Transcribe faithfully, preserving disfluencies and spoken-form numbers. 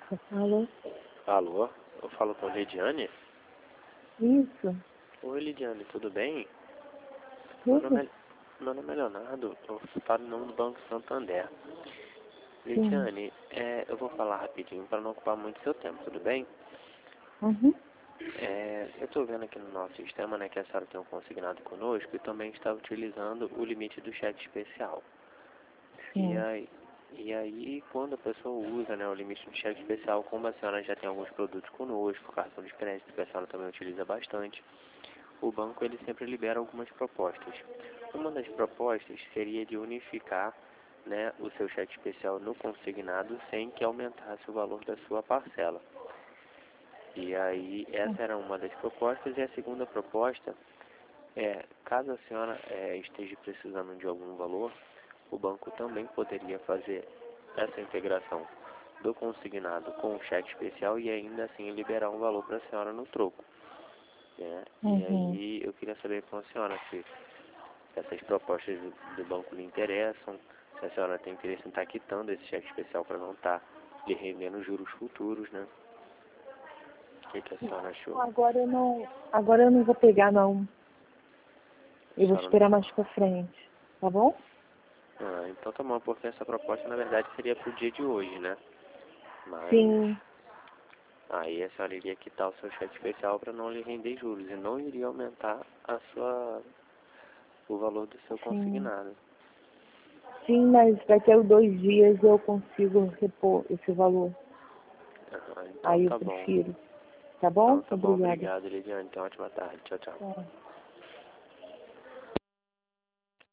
Alô? Alô? Eu falo com Lidiane? Isso? Oi, Lidiane, tudo bem? Meu Tudo? nome é, meu nome é Leonardo, eu falo em nome do Banco Santander. Sim. Lidiane, é, eu vou falar rapidinho para não ocupar muito seu tempo, tudo bem? Uhum. É, eu estou vendo aqui no nosso sistema, né, que a senhora tem um consignado conosco e também está utilizando o limite do cheque especial. E Sim. aí, e aí, quando a pessoa usa, né, o limite do cheque especial, como a senhora já tem alguns produtos conosco, cartão de crédito que a senhora também utiliza bastante, o banco ele sempre libera algumas propostas. Uma das propostas seria de unificar, né, o seu cheque especial no consignado sem que aumentasse o valor da sua parcela. E aí, essa era uma das propostas. E a segunda proposta é, caso a senhora é, esteja precisando de algum valor, o banco também poderia fazer essa integração do consignado com o cheque especial e ainda assim liberar um valor para a senhora no troco. Né? E Uhum. aí eu queria saber com a senhora se essas propostas do, do banco lhe interessam, se a senhora tem interesse em estar quitando esse cheque especial para não estar lhe rendendo juros futuros, né? O que, que a senhora achou? Agora eu não. Agora eu não vou pegar não. A Eu vou senhora não... esperar mais pra frente. Tá bom? Ah, então tá bom, porque essa proposta na verdade seria pro dia de hoje, né? Mas Sim. aí a senhora iria quitar o seu cheque especial para não lhe render juros e não iria aumentar a sua, o valor do seu Sim. consignado. Sim, mas daqui a dois dias eu consigo repor esse valor. Ah, então Aí eu tá bom. prefiro. Tá bom? Então tá bom, Obrigada. obrigado, Lidiane. Então ótima tarde. Tchau, tchau. Tá.